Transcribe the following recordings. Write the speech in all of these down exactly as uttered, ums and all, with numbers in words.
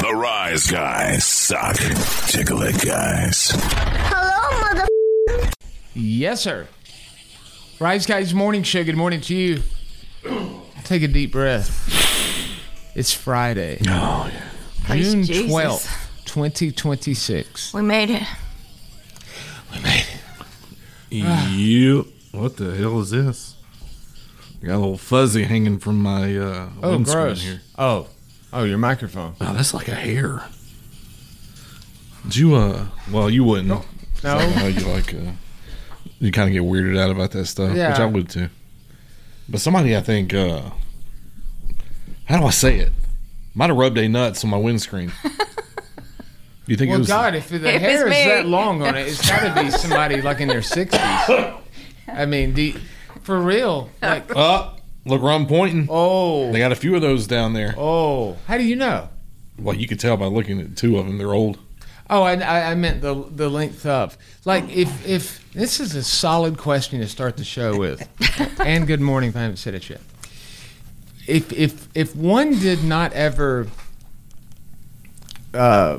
The Rise Guys suck. Tickle it, guys. Hello, mother. Yes, sir. Rise Guys Morning Show. Good morning to you. Take a deep breath. It's Friday. Oh, yeah. Praise June Jesus. twelfth, twenty twenty-six. We made it. We made it. Yep. What the hell is this? Got a little fuzzy hanging from my uh, Oh, windscreen gross. here. Oh. Oh, your microphone. Oh, that's like a hair. Did you, uh, well, you wouldn't. No. I don't know how you like, uh, you kind of get weirded out about that stuff, Yeah. which I would too. But somebody, I think, uh, how do I say it? Might have rubbed a nuts on my windscreen. Do you think Well, it was? God, if the It hair was is me. that long on it, it's got to be somebody like in their sixties. I mean, do you, for real? Like, Oh, look where I'm pointing. oh. They got a few of those down there. Oh. How do you know? Well, you could tell by looking at two of them. They're old. Oh, I, I I meant the the length of. Like, if if this is a solid question to start the show with, and good morning if I haven't said it yet. If if if one did not ever. Uh,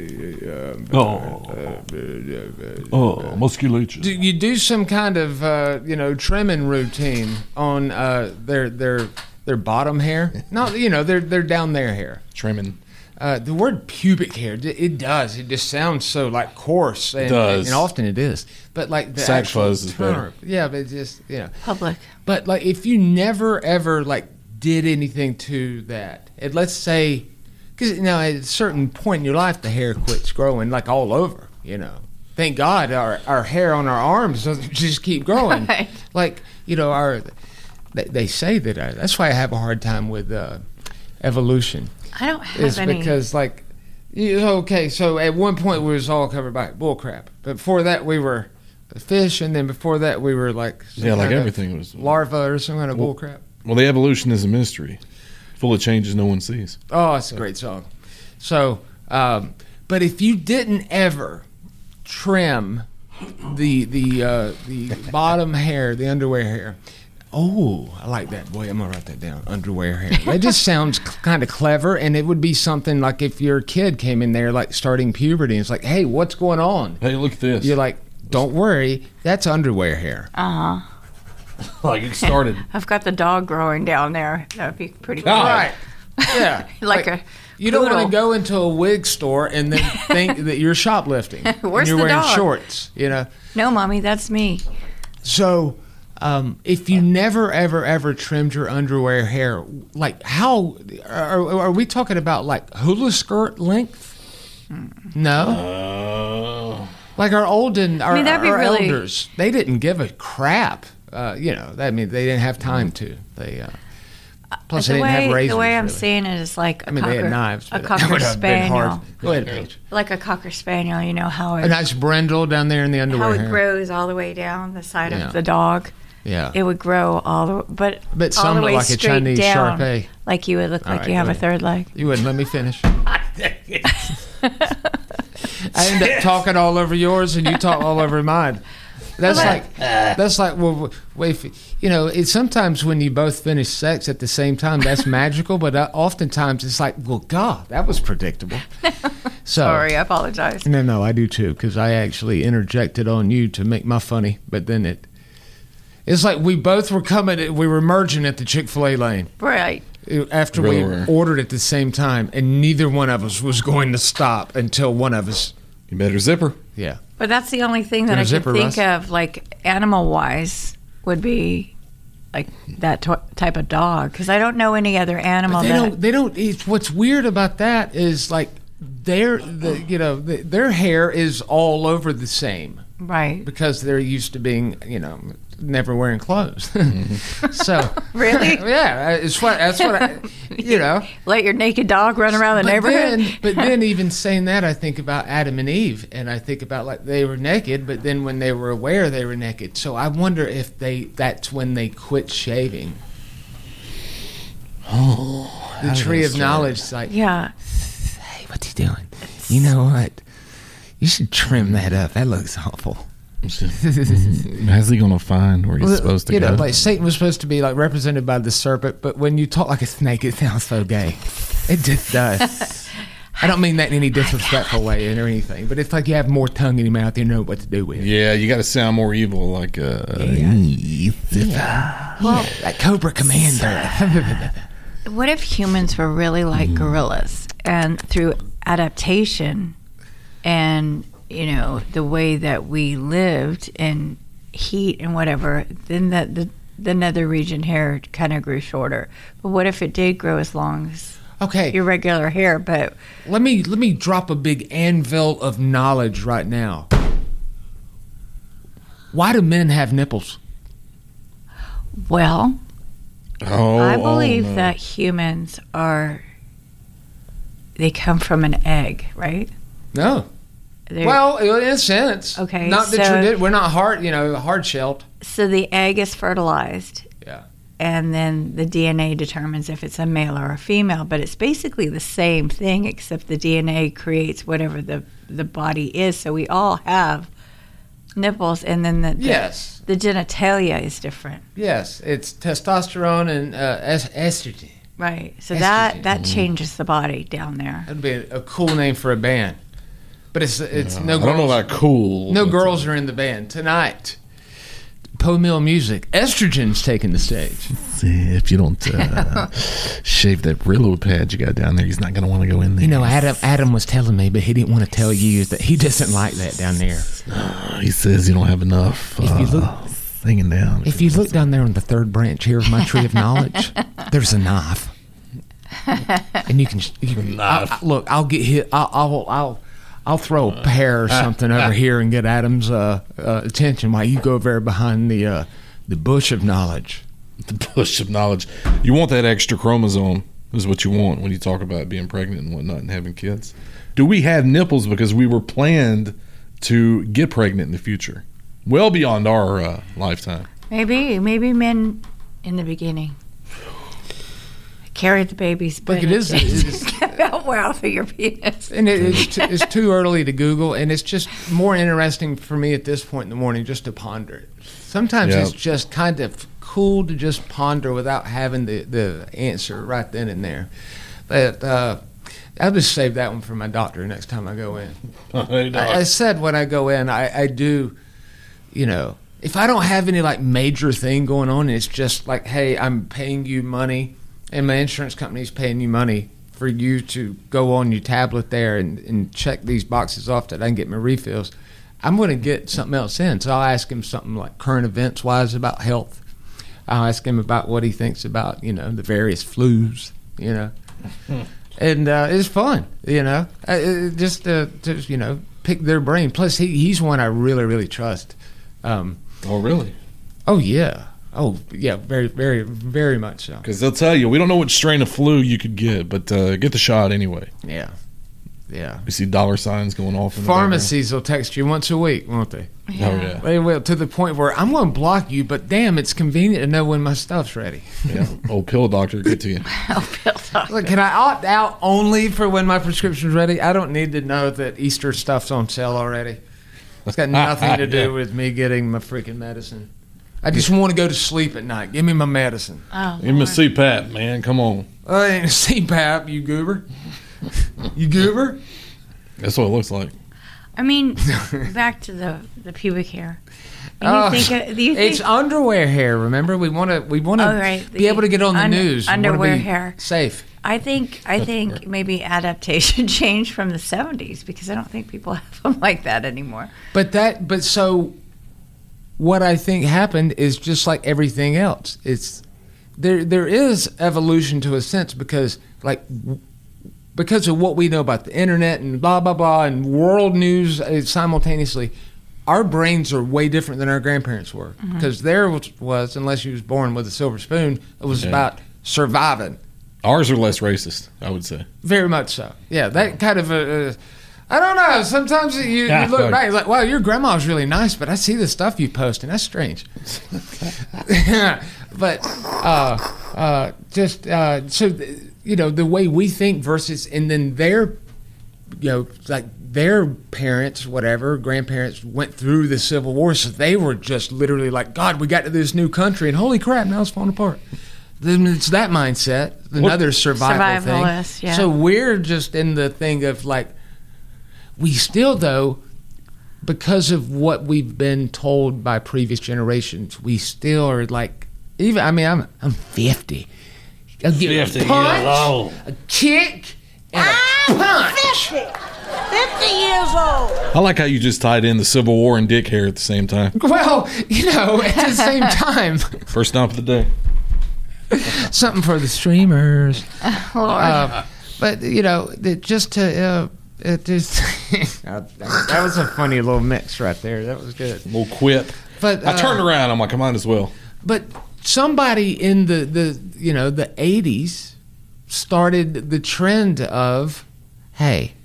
Oh, oh, musculature. do you do some kind of uh, you know trimming routine on uh, their their their bottom hair? Not you know they're they're down their hair. Trimming. Uh, the word pubic hair, it does. It just sounds so like coarse. And, It does. and often it is. But like the Sack actual fuzz is better. term, yeah, but it just you know. Public. But like if you never ever like did anything to that, and let's say, because now at a certain point in your life the hair quits growing like all over. You know, thank God our our hair on our arms doesn't just keep growing. Right. Like you know our, they, they say that I, that's why I have a hard time with uh, evolution. I don't have Is any. because like you, okay, so at one point we was all covered by bull crap. But before that we were a fish, and then before that we were like some Yeah, like kind of everything was. larva or some kind of Well- bull crap. Well, the evolution is a mystery, full of changes no one sees. Oh, it's a great song. So, um, but if you didn't ever trim the the uh, the bottom hair, the underwear hair. Oh, I like that. Boy, I'm going to write that down. Underwear hair. That just sounds kind of clever, and it would be something like if your kid came in there, like starting puberty, and it's like, hey, what's going on? Hey, look at this. You're like, don't worry, that's underwear hair. Uh huh. like it started. I've got the dog growing down there. That would be pretty cool. God. Right. Yeah. Like a You don't want to poodle. go into a wig store and then think that you're shoplifting. and Where's you're the wearing dog? shorts, you know. No, Mommy, that's me. So, um, if you never, ever, ever trimmed your underwear hair, like how are, are we talking about? Like hula skirt length? No, Uh, like our olden, our, mean, that'd be our really- elders, they didn't give a crap. Uh, you know, I mean, they didn't have time to. They uh, plus the they didn't way have razors. the way I'm really. seeing it is like a I mean, cocker, they had knives. a But that cocker would have been spaniel, hard. Go ahead, Paige. like a cocker spaniel. You know how A it nice brindle down there in the underwear how it hair. grows all the way down the side Yeah. of the dog. Yeah. It would grow all the but But all the somewhat way like a straight Chinese down, Shar-Pei. like you would look All like right, you have go a ahead. third leg. You wouldn't let me finish. I end up talking all over yours, and you talk all over mine. That's Well, like that's like well, if, you know. It's sometimes when you both finish sex at the same time, that's magical. But uh, oftentimes it's like, well, God, that was predictable. So, Sorry, I apologize. No, no, I do too, because I actually interjected on you to make my funny, but then it. It's like we both were coming. We were merging at the Chick-fil-A lane. Right. After Really we were. ordered at the same time, and neither one of us was going to stop until one of us. you better zipper. Yeah. But that's the only thing that Gonna I zipper, could think Russ? of, like animal-wise, would be like that t- type of dog. Because I don't know any other animal They that. don't. They don't. It's, what's weird about that is like their the you know the, their hair is all over the same Right. because they're used to being you know never wearing clothes. So Really? yeah, it's what that's what I, you know. Let your naked dog run around the But neighborhood. then, but then, even saying that, I think about Adam and Eve, and I think about like they were naked, but then when they were aware, they were naked. So I wonder if they—that's when they quit shaving. Oh, The tree of knowledge is like, yeah. hey, what's he doing? You know what? You should trim that up. That looks awful. How's he gonna find where he's Well, supposed to you go? know, like Satan was supposed to be like represented by the serpent, but when you talk like a snake, it sounds so gay. It just does. I don't mean that in any disrespectful way or anything, but it's like you have more tongue in your mouth, you know what to do with. Yeah, you got to sound more evil, like uh, Yeah. Well, like Cobra Commander. What if humans were really like gorillas, and through adaptation and, you know, the way that we lived and heat and whatever, then the, the, the nether region hair kind of grew shorter. But what if it did grow as long as Okay. your regular hair? But Let me let me drop a big anvil of knowledge right now. Why do men have nipples? well, oh, I believe oh, no. that humans are, they come from an egg, right? No. They're- Well, in a sense. Okay, Not the so- tradi- we're not hard, you know, hard shelled. So the egg is fertilized, Yeah. and then the D N A determines if it's a male or a female. But it's basically the same thing, except the D N A creates whatever the the body is. So we all have nipples, and then the the, Yes. the genitalia is different, Yes. It's testosterone and uh, es- estrogen. right? So Estrogen. that that changes the body down there. That'd be a, a cool name for a band. But it's it's no I girls. don't know about cool. No but, girls are in the band tonight. Poe Mill Music. Estrogen's taking the stage. uh, If you don't uh, shave that Brillo pad you got down there, he's not going to want to go in there. You know, Adam Adam was telling me, but he didn't want to tell you that he doesn't like that down there. He says you don't have enough uh, If you look- hanging down. If you look down there on the third branch here of my tree of knowledge, there's a knife, and you can, you can Knife. I, I- look. I'll get hit. I'll, I'll I'll I'll throw a pear or something over here and get Adam's uh, uh, attention while you go over there behind the uh, the bush of knowledge. the bush of knowledge. You want that extra chromosome is what you want when you talk about being pregnant and whatnot and having kids. Do we have nipples because we were planned to get pregnant in the future? Well beyond our uh, lifetime. Maybe maybe men in the beginning carried the babies, but Look, it is- it is- felt well through your penis. And it, it's, t- it's too early to Google, and it's just more interesting for me at this point in the morning just to ponder it. Sometimes Yeah. it's just kind of cool to just ponder without having the, the answer right then and there. But uh, I'll just save that one for my doctor next time I go in. I, I said when I go in, I, I do, you know, if I don't have any like major thing going on, it's just like, hey, I'm paying you money, and my insurance company's paying you money for you to go on your tablet there and, and check these boxes off that I can get my refills. I'm going to get something else in. So I'll ask him something like current events wise about health. I'll ask him about what he thinks about, you know, the various flus, you know. And uh, it's fun, you know, uh, uh, just to, to, you know, pick their brain. Plus, he, he's one I really, really trust. Um, Oh, really? oh, yeah. Oh, yeah, very, very, very much so. Because they'll tell you, we don't know which strain of flu you could get, but uh, get the shot anyway. Yeah. Yeah. You see dollar signs going off in the Pharmacies will text you once a week, won't they? background. Oh, yeah. They will, to the point where I'm going to block you, but damn, it's convenient to know when my stuff's ready. Yeah. Old pill doctor, get to you. Oh, Bill Doctor. Look, can I opt out only for when my prescription's ready? I don't need to know that Easter stuff's on sale already. It's got nothing to do Yeah. with me getting my freaking medicine. I just want to go to sleep at night. Give me my medicine. Oh, Give him a Lord. C PAP, man. Come on. Oh, it ain't a C PAP, you goober. You goober? That's what it looks like. I mean, back to the, the pubic hair. Do you Oh, think? uh, Do you think? It's underwear hair. Remember, we want to we want to Oh, right. be able to get on the Un- news. We wanna underwear be hair. safe. I think. I think maybe adaptation changed from the seventies because I don't think people have them like that anymore. But that, but so, what I think happened is just like everything else. It's there. There is evolution to a sense because, like, w- because of what we know about the internet and blah blah blah and world news uh, simultaneously. Our brains are way different than our grandparents were because there was, was, unless you was born with a silver spoon, it was Yeah. about surviving. Ours are less racist, I would say. Very much so. Yeah, that kind of a. Uh, I don't know. Sometimes you, Yeah, you look like- back, you're like, wow, your grandma's really nice, but I see the stuff you post, and that's strange. but uh, uh, just uh, so th- you know the way we think versus, and then their, you know, like their parents, whatever grandparents went through the Civil War, so they were just literally like, God, we got to this new country, and holy crap, now it's falling apart. then it's that mindset. Another survival Survivalist, thing. yeah. So we're just in the thing of like, we still though, because of what we've been told by previous generations, we still are like, even I mean, I'm I'm fifty. I'll give you a fifty punch, years old. a kick, and a punch. fifty years old. I like how you just tied in the Civil War and dick hair at the same time. Well, you know, at the same time, First stomp of the day. something for the streamers. Lord. Uh, but you know, it just to uh, it just that that was a funny little mix right there. That was good. Little quip. But I uh, turned around. I'm like, I might as well. But somebody in the, the you know the eighties started the trend of, hey,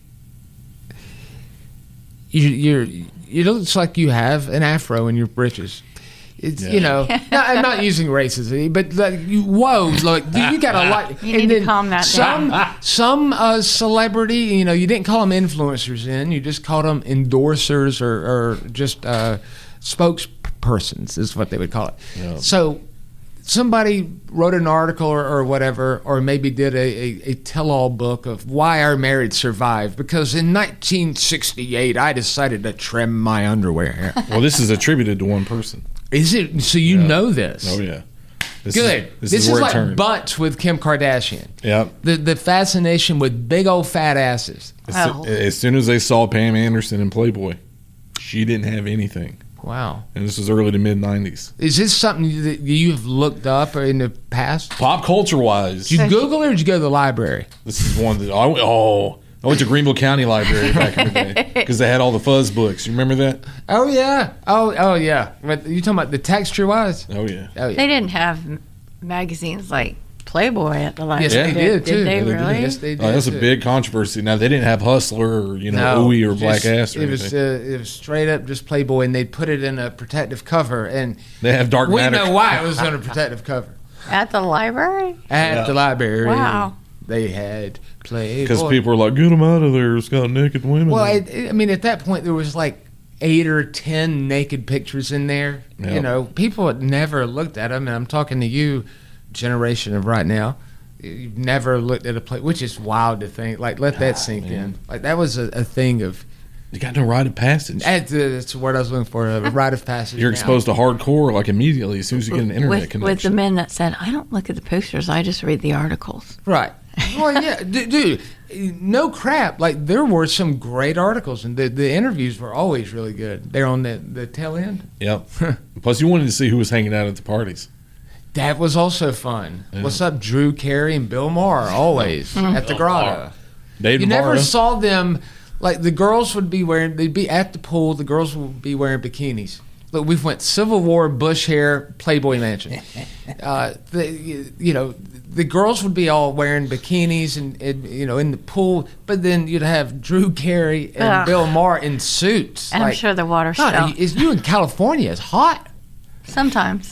you you're it looks like you have an afro in your britches. It's Yeah. you know no, I'm not using racism, but like you whoa like you got a lot. You need to calm that some, down. Some uh, celebrity, you know, you didn't call them influencers in, you just called them endorsers or, or just uh, spokespersons is what they would call it. Yeah. So somebody wrote an article or, or whatever, or maybe did a, a, a tell-all book of why our marriage survived. Because in nineteen sixty-eight, I decided to trim my underwear hair. Well, this is attributed to one person. Is it? So you Yeah. know this? Oh, yeah. This Good. Is, this, this is, is where like it turned. butts with Kim Kardashian. Yep. The the fascination with big old fat asses. As, Oh. as soon as they saw Pam Anderson in Playboy, she didn't have anything. Wow. And this was early to mid nineties. Is this something that you've looked up in the past? Pop culture wise, Did you Google it or did you go to the library? this is one that I went, oh, I went to Greenville County Library back in the day because they had all the fuzz books. You remember that? Oh yeah. Oh oh yeah. But you talking about the texture wise? Oh yeah. Oh yeah. They didn't have m- magazines like Playboy at the library. Yes, they did, too. Did they Yeah, they did. really? Yes, they did. Oh, that's a too. big controversy. Now they didn't have Hustler or you know No, Ooey or Black just- Ass or it was anything. uh, it was straight up just Playboy, and they'd put it in a protective cover, and They have Dark we Matter. know why it was on a protective cover. At the library? At Yeah. the library, Wow. they had Playboy. Because people were like, "Get them out of there! It's got naked women." Well, in it." I, I mean, at that point, there was like eight or ten naked pictures in there. Yep. You know, people had never looked at them, and I'm talking to you, generation of right now. You've never looked at a play, which is wild to think. Like, let that sink man. in. Like, that was a, a thing of. you got no rite of passage. That's, uh, that's the word I was looking for. A rite of passage. You're now. exposed to hardcore like immediately as soon as you get an internet With, with the connection. men that said, I don't look at the pictures, I just read the articles. Right. Well, yeah, d- dude. No crap. Like there were some great articles, and the, the interviews were always really good. They're on the, the tail end. Yep. Plus, you wanted to see who was hanging out at the parties. That was also fun. Yeah. What's up, Drew Carey and Bill Maher? Always at the Grotto. David You never Morrow. saw them. Like the girls would be wearing. They'd be at the pool. The girls would be wearing bikinis. Look, we went Civil War, Bush hair, Playboy Mansion. uh, the, you, you know, the girls would be all wearing bikinis and, and you know in the pool, but then you'd have Drew Carey and Ugh. Bill Maher in suits. And I'm sure the water God, still. is you in California? It's hot. Sometimes.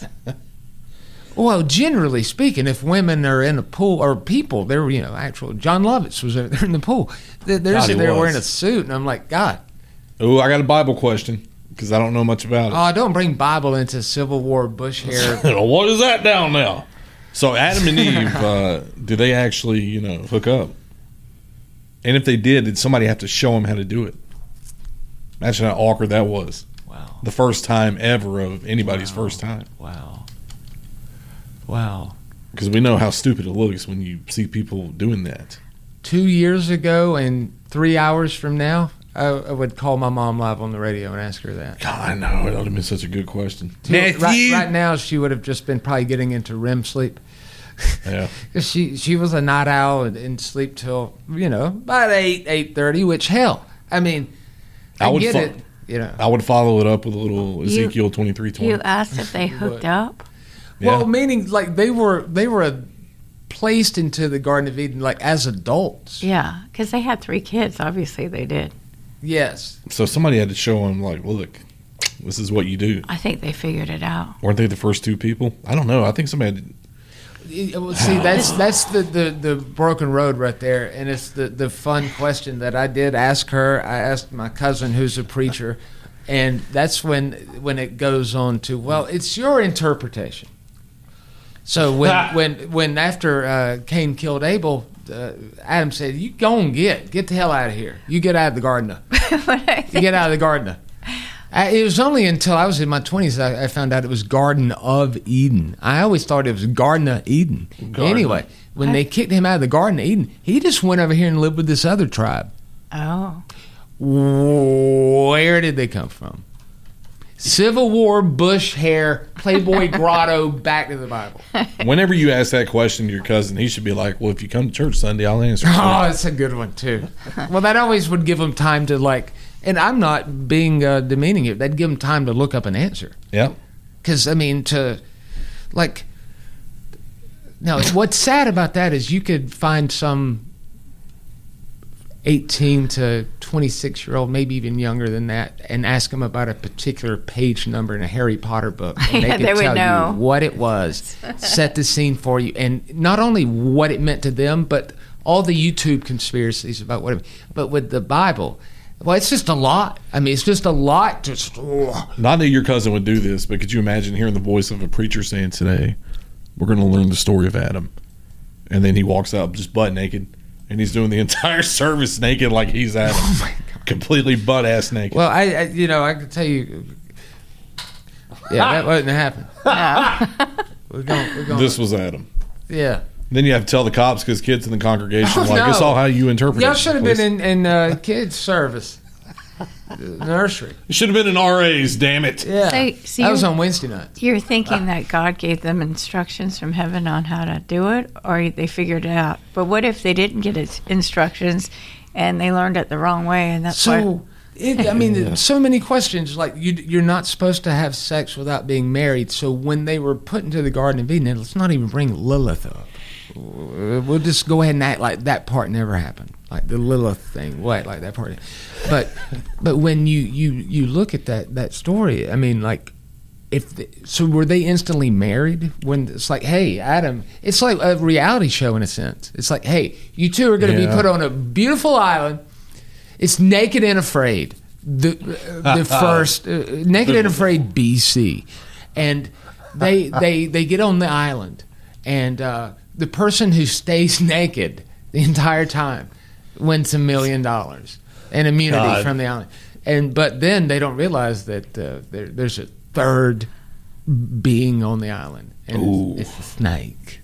Well, generally speaking, if women are in a pool or people, they're you know actual. John Lovitz was there, they're in the pool. They're, they're God, sitting he there was. wearing a suit, and I'm like, God, Oh, I got a Bible question because I don't know much about it. oh, don't bring Bible into Civil War Bush hair. What is that down there? So Adam and Eve, uh, did they actually, you know, hook up? And if they did, did somebody have to show them how to do it? Imagine how awkward that was. Wow, The first time ever of anybody's Wow. first time. wow, wow. Because we know how stupid it looks when you see people doing that. Two years ago and three hours from now, I, I would call my mom live on the radio and ask her that. God, I know. It would have been such a good question. Right, right now, she would have just been probably getting into R E M sleep. Yeah. 'Cause she she was a night owl and, and sleep till you know about eight eight thirty. Which hell, I mean, I, I would get fo- it. You know, I would follow it up with a little You- Ezekiel twenty-three twenty. You asked if they hooked up? well, Yeah. meaning like they were they were placed into the Garden of Eden like as adults. Yeah, because they had three kids. Obviously, they did. Yes, So somebody had to show them, like, look, this is what you do. I think they figured it out. Weren't they the first two people? I don't know. I think somebody had to, It- well, see that's that's the, the, the broken road right there, and it's the, the fun question that I did ask her. I asked my cousin who's a preacher, and that's when when it goes on to well, it's your interpretation. So when when when after uh, Cain killed Abel, uh, Adam said, "You go and get get the hell out of here. You get out of the garden. You get out of the garden." I, it was only until I was in my twenties I, I found out it was Garden of Eden. I always thought it was Garden of Eden. Garden. Anyway, when they kicked him out of the Garden of Eden, he just went over here and lived with this other tribe. Oh. Where did they come from? Civil War, bush hair, Playboy grotto, back to the Bible. Whenever you ask that question to your cousin, he should be like, well, if you come to church Sunday, I'll answer. Oh, that's a good one, too. Well, that always would give them time to, like, and I'm not being uh, demeaning here, that'd give them time to look up an answer. Yeah. Because, I mean, to, like, now, what's sad about that is you could find some eighteen to twenty-six year old, maybe even younger than that, and ask them about a particular page number in a Harry Potter book. And they Yeah, could they would tell know. you what it was, set the scene for you, and not only what it meant to them, but all the YouTube conspiracies about what it meant. But with the Bible, well, it's just a lot. I mean, it's just a lot. Just oh. Not that your cousin would do this, but could you imagine hearing the voice of a preacher saying today, we're going to learn the story of Adam. And then he walks out just butt naked. And he's doing the entire service naked like he's Adam. Oh my God. Completely butt-ass naked. Well, I, I, you know, I can tell you, yeah, that wouldn't happen. We're going, we're going. This was Adam. Yeah. Then you have to tell the cops because kids in the congregation Oh, are like, no. it's all how you interpret Y'all it. should have please." been in, in uh, kids' service. Nursery. It should have been in R A's, damn it. Yeah. So- so that was you're- on Wednesday nights. You're thinking that God gave them instructions from heaven on how to do it, or they figured it out. But what if they didn't get its instructions and they learned it the wrong way, and that's why? So, it, I mean, there's so many questions. Like, you, you're not supposed to have sex without being married. So when they were put into the Garden of Eden, let's not even bring Lilith up. We'll just go ahead and act like that part never happened. Like the Lilith thing, what, like that part. But but when you, you, you look at that, that story, I mean, like, if the, so were they instantly married? When it's like, hey, Adam, it's like a reality show in a sense. It's like, hey, you two are going to Yeah. be put on a beautiful island. It's Naked and Afraid, the the first uh, Naked and Afraid B C, and they they they get on the island, and uh, the person who stays naked the entire time wins a million dollars and immunity God. from the island. And but then they don't realize that uh, there, there's a third being on the island, and Ooh. it's, it's a snake.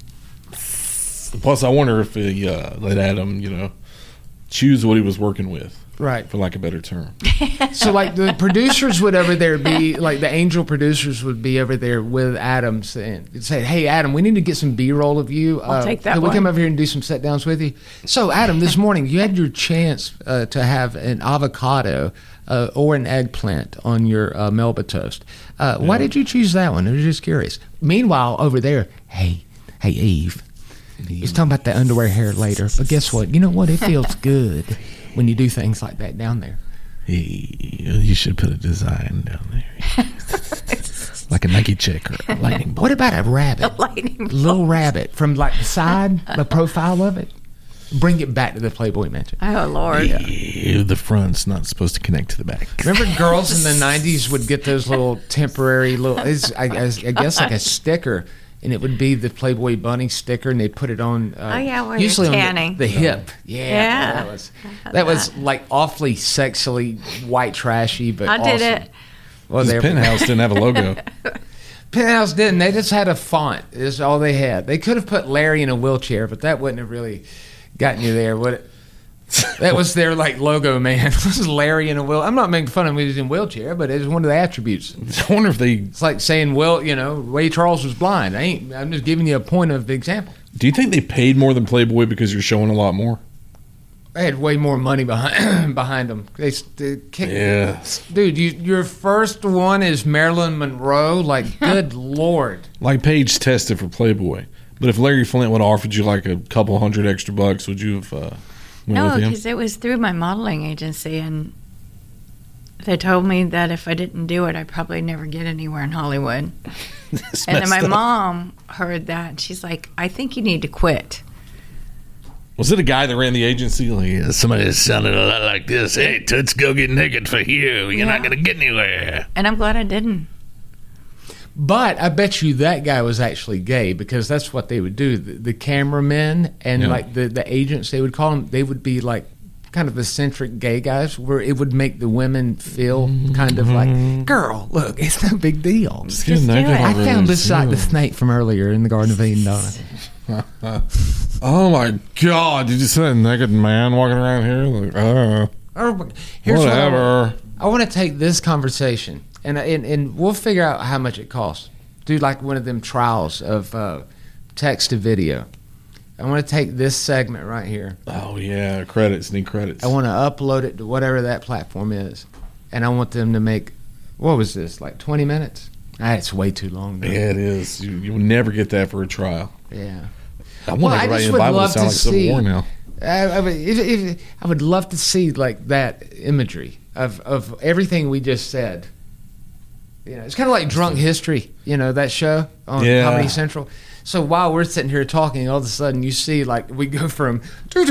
Plus, I wonder if he uh, let Adam, you know, choose what he was working with, Right. for lack of a better term. So, like, the producers would over there be, like, the angel producers would be over there with Adam saying, say, hey, Adam, we need to get some B-roll of you. I'll Uh, take that Can we one." come over here and do some set-downs with you? So, Adam, this morning, you had your chance uh, to have an avocado uh, or an eggplant on your uh, Melba toast. Uh, Why did you choose that one? I was just curious. Meanwhile, over there, hey, hey, Eve, he's talking about the underwear hair later, but guess what? You know what? It feels good when you do things like that down there. Hey, you should put a design down there. Like a Nike check or a lightning bolt. What about a rabbit? Lightning Little rabbit from like the side, the profile of it. Bring it back to the Playboy Mansion. Oh Lord! Ew, the front's not supposed to connect to the back. Remember, girls in the nineties would get those little temporary little, it's, I, I, I guess like a sticker, and it would be the Playboy Bunny sticker, and they'd put it on. Uh, Oh, yeah, where you're usually on tanning. the, the hip. Yeah, Yeah. that was that was like awfully sexily white trashy, but I did awesome. it. Well, His there penthouse didn't have a logo. Penthouse didn't. They just had a font. Is all they had. They could have put Larry in a wheelchair, but that wouldn't have really gotten you there, would it? That was their like logo, man. This is Larry in a wheel. I'm not making fun of him. He's in a wheelchair, but it's one of the attributes. I wonder if they. It's like saying, well, you know, Ray Charles was blind. I ain't. I'm just giving you a point of example. Do you think they paid more than Playboy because you're showing a lot more? They had way more money behind behind them. They, they kick, Yeah. dude. You, your first one is Marilyn Monroe. Like, good lord. Like Paige tested for Playboy, but if Larry Flint would have offered you like a couple hundred extra bucks, would you have uh, went No, with him? because it was through my modeling agency, and they told me that if I didn't do it, I'd probably never get anywhere in Hollywood. It's And then my messed up. mom heard that, and she's like, "I think you need to quit." Was it a guy that ran the agency? Like, yeah, somebody that sounded a lot like this. Hey, Toots, go get naked for you. You're not Yeah. going to get anywhere. And I'm glad I didn't. But I bet you that guy was actually gay because that's what they would do. The, the cameramen and Yeah. like the, the agents, they would call them, they would be like kind of eccentric gay guys where it would make the women feel kind of like, girl, look, it's no big deal. Just get Just do naked it. I already. found this like the Yeah. snake from earlier in the Garden of Eden, don't I? Oh my God! Did you see a naked man walking around here? Like, oh, Oh, here's what I, whatever. I want to take this conversation and, and and we'll figure out how much it costs. Do like one of them trials of uh, text to video. I want to take this segment right here. Oh yeah, credits need credits. I want to upload it to whatever that platform is, and I want them to make what was this like twenty minutes? Ah, it's way too long. Though. Yeah, it is. You you will never get that for a trial. Yeah. I want Well, I everybody just in the would Bible to love sound to like Civil see- War now. I, I, would, if, if, I would love to see like that imagery of, of everything we just said. You know, it's kind of like Drunk History, you know, that show on Yeah. Comedy Central. So while we're sitting here talking, all of a sudden you see like we go from you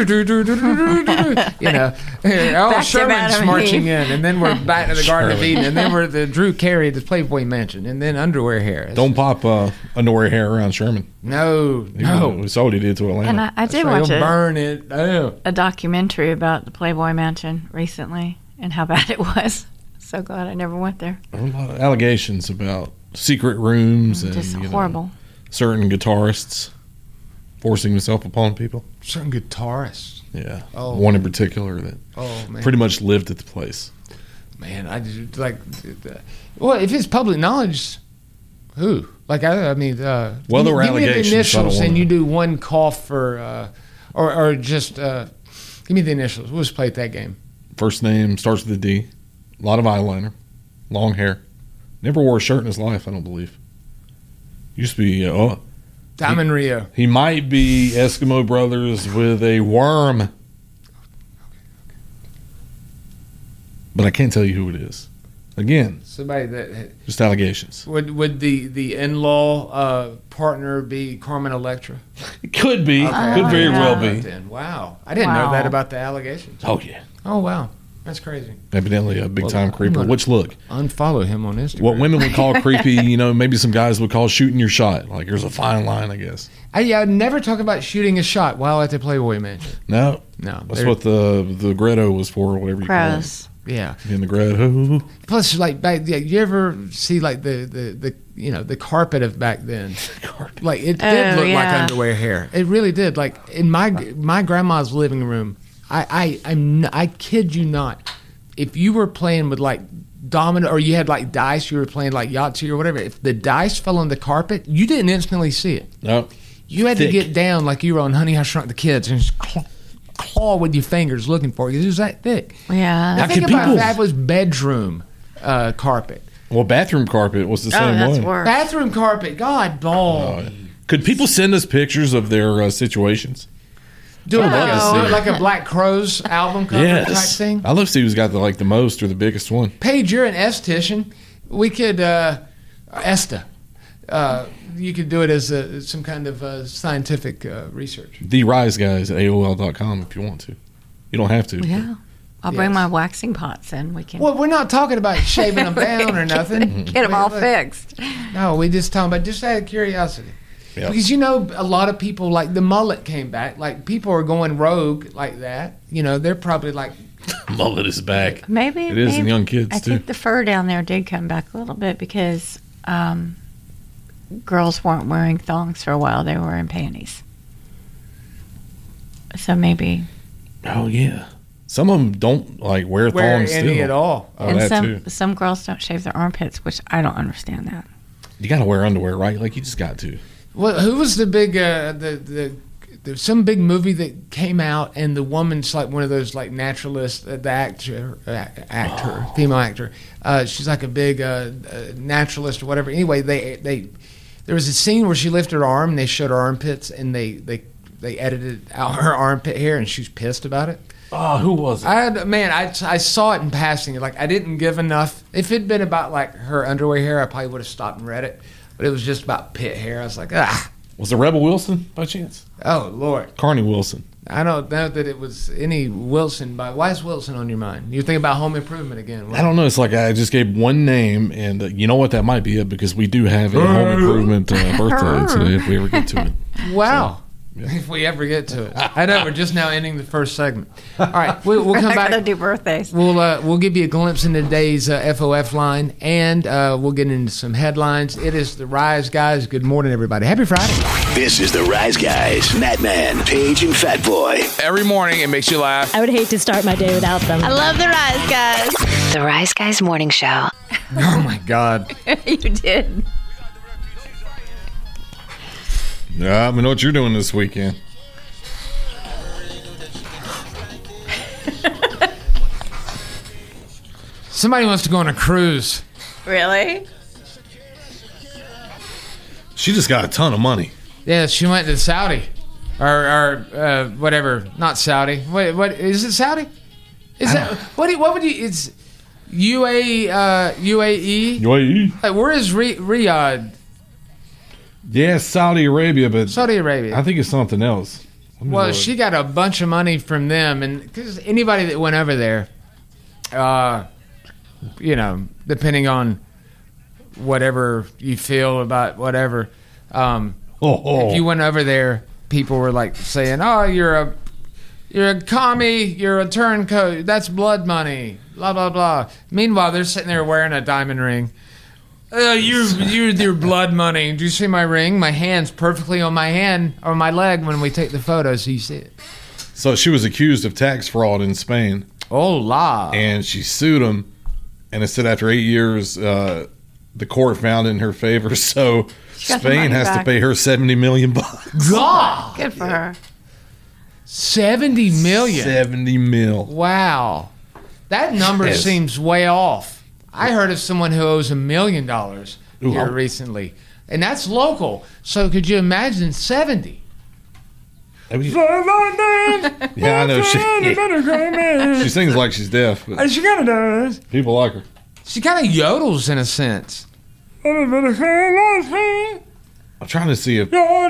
know, oh Back to Sherman's Adam marching Eve. in, and then we're back to the Garden of Sherman. Eden, and then we're the Drew Carey at the Playboy Mansion, and then underwear hair. Don't pop uh, underwear hair around Sherman. No, no. We saw what he did to Atlanta. And I, I That's did right, watch he'll a, burn it down. a documentary about the Playboy Mansion recently and how bad it was. So glad I never went there. There were a lot of allegations about secret rooms and Just you know, horrible. certain guitarists forcing himself upon people. Certain guitarists. Yeah, Oh. one in particular that Oh man. pretty much lived at the place. Man, I just like. Well, if it's public knowledge, who? Like, I, I mean, uh, Well, there give were me- give me the allegations, initials, I don't and wanna- you do one cough for, uh, or or just uh, give me the initials. We'll just play at that game. First name starts with a D. A lot of eyeliner, long hair. Never wore a shirt in his life, I don't believe. Used to be. Uh, oh, Diamond Rio. he might be Eskimo Brothers with a worm, but I can't tell you who it is. Again, Somebody that just allegations. would would the the in law uh, partner be Carmen Electra? It could be. Okay. Could very yeah. well be. Then wow, I didn't know Wow. that about the allegations. Oh yeah, Oh wow, that's crazy. evidently a big time Well, creeper. I'm gonna- Which look, Unfollow him on Instagram. what women would call creepy, you know, maybe some guys would call shooting your shot. Like there's a fine line, I guess. I, yeah, I'd never talk about shooting a shot while at the Playboy Mansion. No, No, that's they're- what the the Grotto was for, or whatever you call it. Gross. Yeah. In the Grotto. Plus, like back, yeah, you ever see like the, the, the you know the carpet of back then? Like it did Oh, look like yeah. underwear hair. It really did. Like in my my grandma's living room, I I I'm n- I kid you not. If you were playing with like domino or you had like dice, you were playing like Yahtzee or whatever. If the dice fell on the carpet, you didn't instantly see it. No. You had Thick. to get down like you were on Honey I Shrunk the Kids and just claw, claw with your fingers looking for it. It was that thick. Yeah. Now How think could about people- that was bedroom uh, carpet. Well, bathroom carpet was the Oh, same that's way. worse. Bathroom carpet, God, ball. Oh, Could people send us pictures of their uh, situations? Do it I'd like, love a, to do it see. like a Black Crowes album cover type Yes. thing. I love to see who's got the like the most or the biggest one. Paige, you're an esthetician. We could uh, Esta. Uh, you could do it as a, some kind of uh, scientific uh, research. The Rise Guys at A O L dot com if you want to. You don't have to. Yeah. I'll bring Yes. my waxing pots in. We can Well, we're not talking about shaving them down or nothing. get them all Look, fixed. No, we just talking about just out of curiosity. Yep. Because you know, a lot of people like the mullet came back. Like people are going rogue like that. You know, they're probably like, Mullet is back. Maybe It is in maybe- young kids, I too. think the fur down there did come back a little bit because um, girls weren't wearing thongs for a while; they were wearing panties. So maybe, Oh yeah. Some of them don't like wear wear thongs any still. at all. Oh, and that some too. some girls don't shave their armpits, which I don't understand that. You got to wear underwear, right? Like you just got to. Well, who was the big uh, the the there's some big movie that came out and the woman's like one of those like naturalists, uh, the actor, uh, actor, female actor. Uh, she's like a big uh, uh, naturalist or whatever. Anyway, they they there was a scene where she lifted her arm and they showed her armpits and they they they edited out her armpit hair and she was pissed about it. Oh, who was it? I had, man, I, I saw it in passing. Like I didn't give enough. If it'd been about like her underwear hair, I probably would have stopped and read it. But it was just about pit hair. I was like, ah, Was it Rebel Wilson by chance? oh Lord. Carney Wilson. I don't know that it was any Wilson. By why is Wilson on your mind? You think about Home Improvement again? I don't know. It's like I just gave one name, and uh, you know what? That might be it because we do have a Home Improvement uh, birthday today if we ever get to it. Wow. So, yeah. If we ever get to it. I know we're just now ending the first segment. All right, we'll, we'll come I back. gotta do birthdays. We'll uh, we'll give you a glimpse into today's uh, F O F line, and uh, we'll get into some headlines. It is the Rise Guys. Good morning, everybody. Happy Friday. This is the Rise Guys. Madman, Paige, and Fat Boy. Every morning it makes you laugh. I would hate to start my day without them. I love the Rise Guys. The Rise Guys Morning Show. Oh, my God. You did. Yeah, I know what you're doing this weekend. Somebody wants to go on a cruise. Really? She just got a ton of money. Yeah, she went to Saudi. Or, or uh, whatever. Not Saudi. What, what is it Saudi? Is that what do you, what would you it's U A uh, U A E? U A E? Like, where is Ri- Riyadh? Yeah, Saudi Arabia, but Saudi Arabia. I think it's something else. Well, look. she got a bunch of money from them, and because anybody that went over there, uh, you know, depending on whatever you feel about whatever, um, oh, oh. if you went over there, people were like saying, "Oh, you're a, you're a commie, you're a turncoat. That's blood money." Blah blah blah. Meanwhile, they're sitting there wearing a diamond ring. Uh, you're you're your blood money. Do you see my ring? My hand's perfectly on my hand or my leg when we take the photo, so you see it. So she was accused of tax fraud in Spain. Oh, la. And she sued him, and it said after eight years, uh, the court found in her favor. So got the Spain money has back. to pay her seventy million bucks. God, Good for her. seventy million. Seventy mil. Wow, that number Yes. seems way off. I heard of someone who owes a million dollars Ooh, here I'm- recently, and that's local. So could you imagine seventy? I mean, yeah, I know. She, she sings like she's deaf, but She kind of does. people like her. She kind of yodels in a sense. I'm trying to see if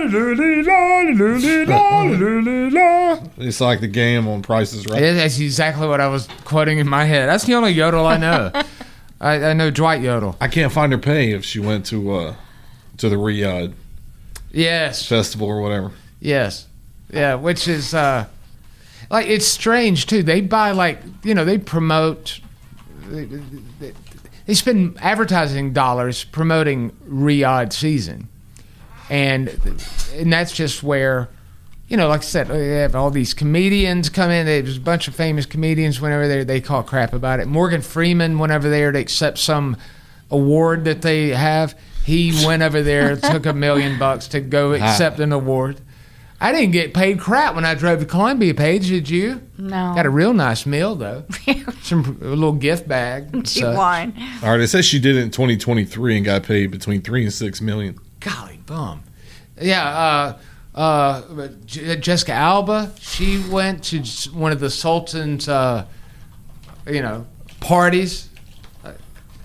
it's like the game on Price is Right. Yeah, that's exactly what I was quoting in my head. That's the only yodel I know. I, I know Dwight Yodel. I can't find her pay if she went to uh, to the Riyadh Yes. festival or whatever. Yes. Yeah, which is uh like it's strange too. They buy like, you know, they promote they, they, they spend advertising dollars promoting Riyadh season. And and that's just where, you know, like I said, they have all these comedians come in. There's a bunch of famous comedians whenever they they call crap about it. Morgan Freeman went over there to accept some award that they have. He went over there, took a million bucks to go accept an award. I didn't get paid crap when I drove to Columbia, Paige, did you? No. Got a real nice meal, though. Some a little gift bag. and Cheap such. wine. All right, it says she did it in twenty twenty-three and got paid between three and six million. Golly bum. Yeah, uh, uh, J- Jessica Alba, she went to s- one of the Sultan's, uh, you know, parties. Uh,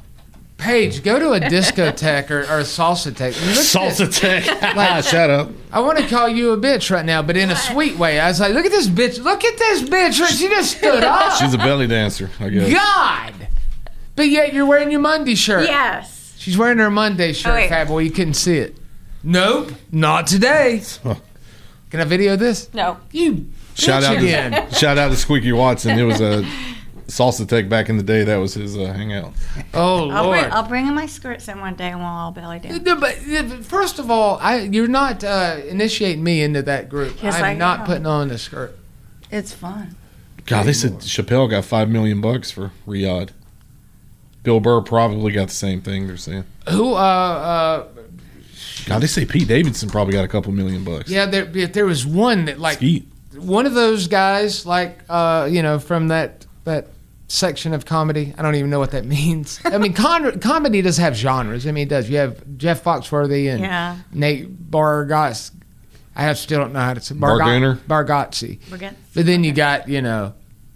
Paige, go to a discotheque or, or a salsa tech. Salsa tech. Like, shut up. I want to call you a bitch right now, but in a sweet way. I was like, look at this bitch. Look at this bitch. She just stood up. She's a belly dancer, I guess. God. But yet you're wearing your Monday shirt. Yes. She's wearing her Monday shirt, Oh, wait. Fat Boy. You couldn't see it. Nope, not today. Can I video this? No. You Shout bitch out again. to shout out to Squeaky Watson. It was a salsa tech back in the day. That was his uh, hangout. Oh I'll Lord. bring, I'll bring in my skirts in one day and we'll all belly dance. No, but uh, first of all, I, you're not uh, initiating me into that group. Yes, I'm I not am. putting on the skirt. It's fun. God, they said Chappelle got five million bucks for Riyadh. Bill Burr probably got the same thing. They're saying. Who? Uh, uh, God, they say Pete Davidson probably got a couple million bucks. yeah, there, if there was one that like Skeet. one of those guys, like uh, you know, from that that section of comedy. I don't even know what that means. I mean, con- comedy does have genres. I mean, it does. You have Jeff Foxworthy and Yeah. Nate Bargatze. I have, still don't know how to say Bargainer? Bargatze. We're getting, But then you got, you know,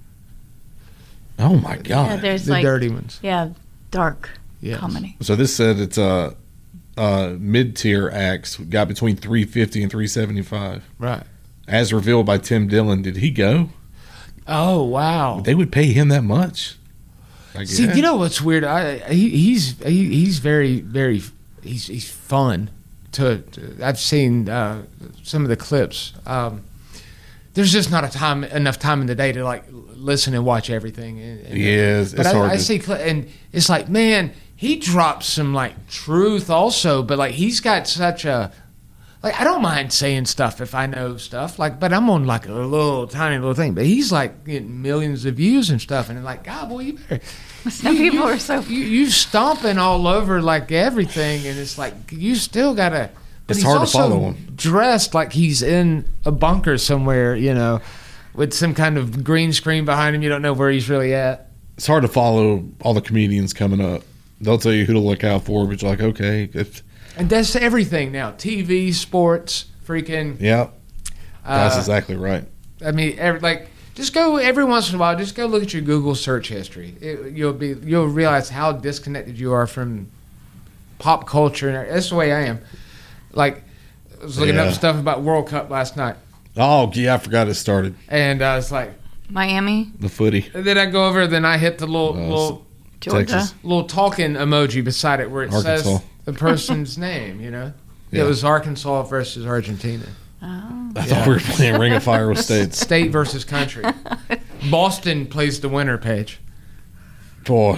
Oh my yeah, God. there's the like, dirty ones. yeah, dark Yes. comedy. So this said it's uh, uh, mid tier acts got between three fifty and three seventy five. Right. as revealed by Tim Dillon, did he go? Oh wow! They would pay him that much. I See, guess. you know what's weird? I he, he's he, he's very very he's he's fun to. to I've seen uh, some of the clips. Um, there's just not a time enough time in the day to like listen and watch everything. And, and, Yes, but it's I, hard I to- see cli- and it's like, man, he drops some like truth also, but like he's got such a. Like, I don't mind saying stuff if I know stuff, like, but I'm on like a little tiny little thing. But he's like getting millions of views and stuff, and like, God, boy, you better. Some you, people you, are so. You, you stomping all over like everything, and it's like you still gotta. But It's he's hard to also follow him. Dressed like he's in a bunker somewhere, you know, with some kind of green screen behind him. You don't know where he's really at. It's hard to follow all the comedians coming up. They'll tell you who to look out for, but you're like, okay, it's, And that's everything now: T V, sports, freaking. yeah, that's Uh, exactly right. I mean, every, like, just go every once in a while. Just go look at your Google search history. It, you'll be you'll realize how disconnected you are from pop culture. And that's the way I am. Like, I was looking Yeah. up stuff about World Cup last night, Oh, yeah, I forgot it started. and I was like, Miami, The footy. and then I go over, then I hit the little Uh, little Georgia. Texas. little talking emoji beside it where it Arkansas. says the person's name. You know, Yeah. it was Arkansas versus Argentina. I thought we were playing Ring of Fire with States. State versus country. Boston plays the winner, Paige. Boy.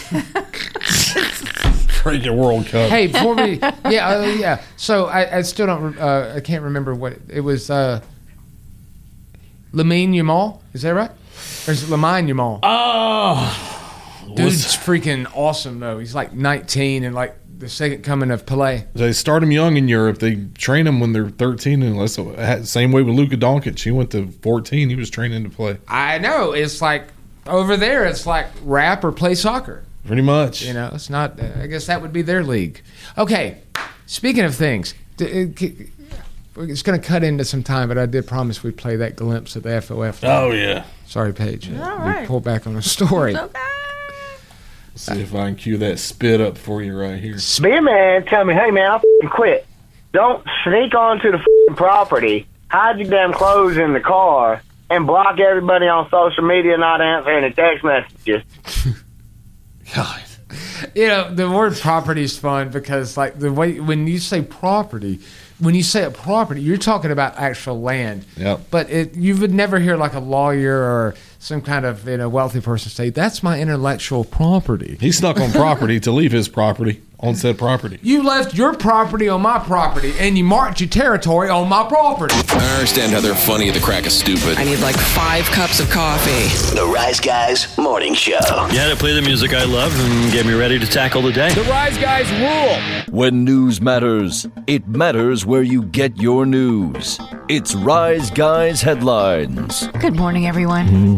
Freaking World Cup. Hey, before we, yeah, uh, yeah. So I, I still don't, uh, I can't remember what it, it was. Uh, Lamine Yamal, is that right? Or is it Lamine Yamal? Oh. Dude's freaking awesome though. He's like nineteen and like the second coming of Pelé. They start them young in Europe. They train them when they're thirteen. And let's, same way with Luka Doncic. He went to fourteen. He was training to play. I know. It's like over there. It's like rap or play soccer. Pretty much. You know, it's not. I guess that would be their league. Okay. Speaking of things, d- it- it's going to cut into some time, but I did promise we'd play that glimpse of the F O F. Oh, yeah. Sorry, Paige. All we right. pulled back on the story. See if I can cue that spit up for you right here. Be a man, tell me, hey man, I'll f***ing quit. Don't sneak onto the f***ing property, hide your damn clothes in the car, and block everybody on social media not answering the text messages. God. You know, the word property is fun because, like, the way when you say property, when you say a property, you're talking about actual land. Yep. But it, you would never hear like a lawyer or some kind of you know wealthy person say, "That's my intellectual property." He snuck on property to leave his property on said property. You left your property on my property, and you marked your territory on my property. I understand how they're funny at the crack of stupid. I need like five cups of coffee. The Rise Guys Morning Show. Yeah, to play the music I love and get me ready to tackle the day. The Rise Guys rule. When news matters, it matters where you get your news. It's Rise Guys Headlines. Good morning, everyone.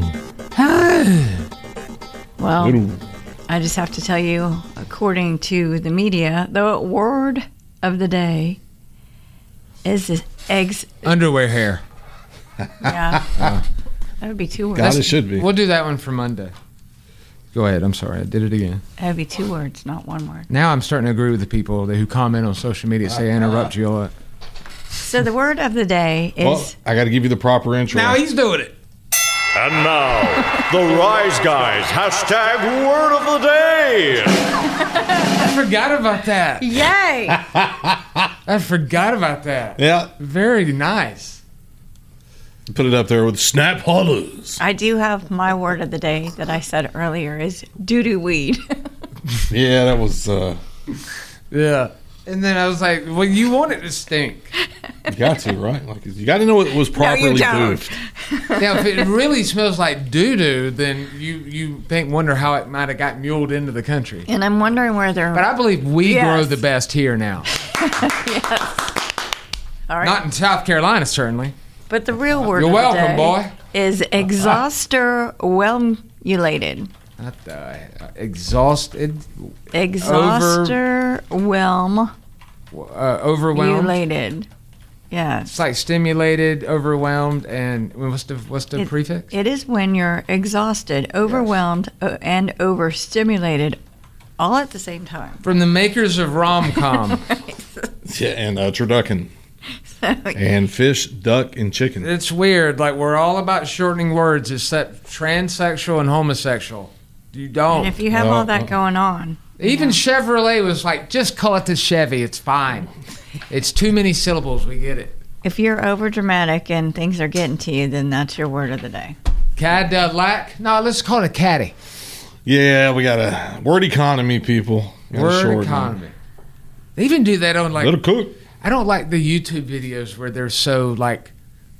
Well, I just have to tell you, according to the media, the word of the day is eggs. Underwear hair. Yeah. That would be two words. God, it should be. We'll do that one for Monday. Go ahead. I'm sorry. I did it again. That would be two words, not one word. Now I'm starting to agree with the people that, who comment on social media, say I interrupt you a lot. So the word of the day is... Well, I got to give you the proper intro. Now he's doing it. And now, the Rise Guys hashtag word of the day. I forgot about that. Yay! I forgot about that. Yeah. Very nice. Put it up there with snap hollows. I do have my word of the day that I said earlier is doo-doo weed. Yeah, that was... Uh, Yeah. And then I was like, well, you want it to stink. you got to, right? Like, you got to know it was properly don't. boofed. Now, if it really smells like doo-doo, then you, you think, wonder how it might have got muled into the country. And I'm wondering where they're... But I believe we Yes. grow the best here now. Yes. All right. Not in South Carolina, certainly. But the real word You're of welcome, the day boy. is exhauster-whelmulated. Not the uh, exhausted, Exhauster-whelm... uh, overwhelmed. Mulated. Yeah. It's like stimulated, overwhelmed, and what's the what's the It- prefix? It is when you're exhausted, overwhelmed, uh, and overstimulated all at the same time. From the makers of rom-com. Yeah, and uh, turducken. So, And fish, duck, and chicken. It's weird. Like, we're all about shortening words except transsexual and homosexual. You don't. and if you have Well, all that well. going on, Even Chevrolet was like, just call it the Chevy. It's fine. It's too many syllables. We get it. if you're over dramatic and things are getting to you, then that's your word of the day. Cadillac? No, let's call it a caddy. Yeah, we got a word economy, people. Gotta Word shorten it. economy. They even do that on like. Little cook. I don't like the YouTube videos where they're so like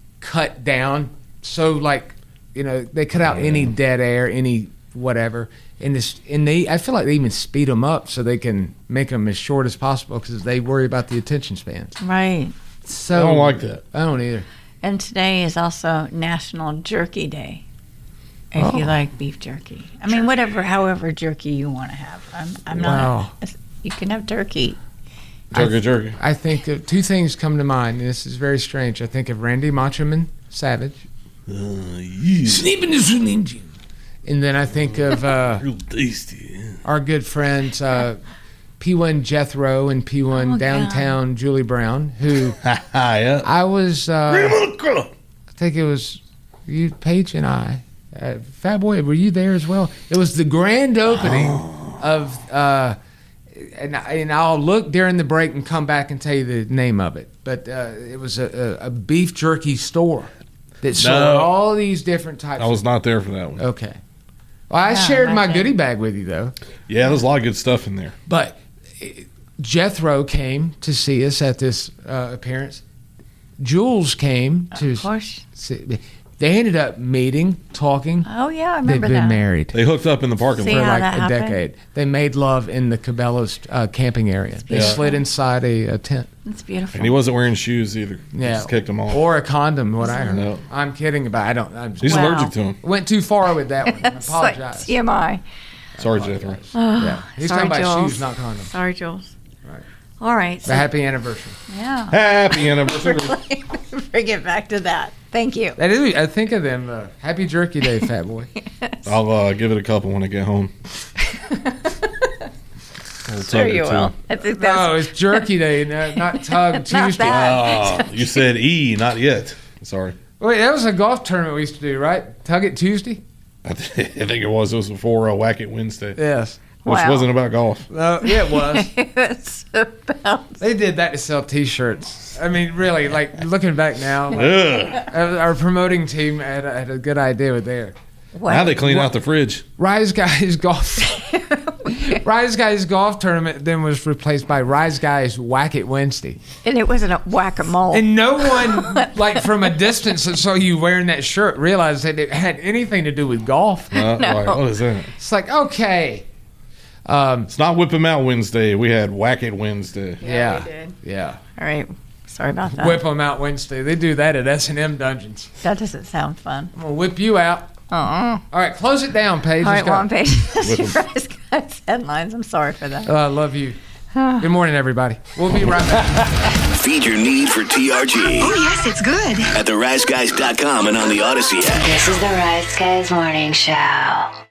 cut down, so like you know they cut out any dead air, any whatever, and this and they I feel like they even speed them up so they can make them as short as possible because they worry about the attention spans. Right. So I don't like that. I don't either. And today is also National Jerky Day. If Oh. you like beef jerky, I mean, whatever, however jerky you want to have. I'm, I'm not. Wow. You can have turkey. Jerky, I, jerky. I think of two things come to mind, and this is very strange. I think of Randy Macho Man Savage. Uh, yeah. Sleeping is an Indian. And then I think of uh, Real tasty. Yeah. our good friends uh, P one Jethro and P one Oh, Downtown Julie Brown, who yeah. I was, uh, I think it was you, Paige, and I. Uh, Fat Boy, were you there as well? It was the grand opening of, uh, and, I- and I'll look during the break and come back and tell you the name of it. But uh, it was a, a, a beef jerky store that sold No. all these different types. I was not there for that one. Okay. Well, I Yeah, shared my imagine. goodie bag with you, though. Yeah, there's a lot of good stuff in there. But uh, Jethro came to see us at this uh, appearance. Jules came to Of course. see. They ended up meeting, talking. Oh yeah, I They've remember been that. married They hooked up in the parking See lot. for how like that a happened? decade. They made love in the Cabela's uh, camping area. They Yeah. slid inside a, a tent. That's beautiful. And he wasn't wearing shoes either. He Yeah, just kicked them off. or a condom. What I heard. No. I'm kidding about. I don't. I'm He's Wow. allergic to them. went too far with that one. I It's like apologize. T M I. Sorry, Jethro. Yeah, he's Sorry, talking about Jules. shoes, not condoms. Sorry, Jules. Right. All right. But So, happy anniversary. yeah. Happy anniversary. Bring it back to that. Thank you. That is, I think of them. Uh, happy Jerky Day, Fat Boy. I'll uh, give it a couple when I get home. We'll Sure tug it you too. will. I think that's No, it's Jerky Day, no, not Tug Tuesday. that. Oh, you said E, not yet. Sorry. Wait, that was a golf tournament we used to do, right? Tug It Tuesday? I, th- I think it was. It was before uh, Whack It Wednesday, Yes. which Wow. wasn't about golf. No, yeah, it was. it's about. They did that to sell T-shirts. I mean, really, like looking back now, like, Ugh. uh, our promoting team had, had a good idea with there. What? Now they clean out the fridge. Rise Guys Golf. Rise Guys Golf Tournament then was replaced by Rise Guys Whack It Wednesday. And it wasn't a whack-a-mole. And no one, like from a distance that saw you wearing that shirt, realized that it had anything to do with golf. Uh, No. like, what is that? It's like, okay. Um, It's not Whip 'em Out Wednesday. We had Whack It Wednesday. yeah. we did. Yeah. All right. Sorry about that. Whip them out Wednesday. They do that at S and M Dungeons. That doesn't sound fun. I'm going to whip you out. Uh-uh. All right, close it down, Paige. All Let's right, go. well, on page. Whip 'em. Rise Guys headlines. I'm sorry for that. Oh, I love you. Good morning, everybody. We'll be right back. Feed your need for T R G Oh, yes, it's good. at the rise guys dot com and on the Odyssey app. This is the Rise Guys Morning Show.